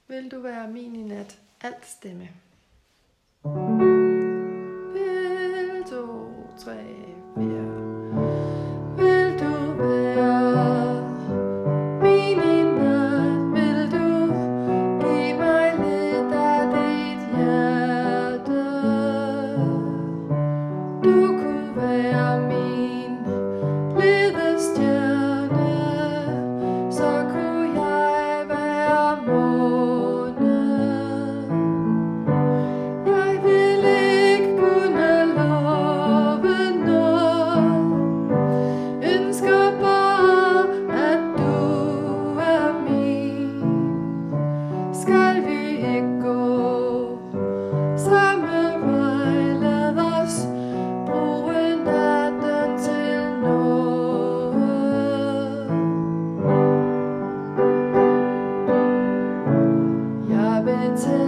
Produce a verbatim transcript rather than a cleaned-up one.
Vil du være min i nat? Alt stemme. Et, to, tre, fire. Vil du være min i nat? Vil du give mig lidt af dit hjerte? Du kunne være min ledestjerne, så kunne jeg være månen. Jeg vil ikke kunne love noget, ønsker bare, at du er min. Skal vi ikke gå samme vej? Lad os bruge natten til noget. Jeg vil tage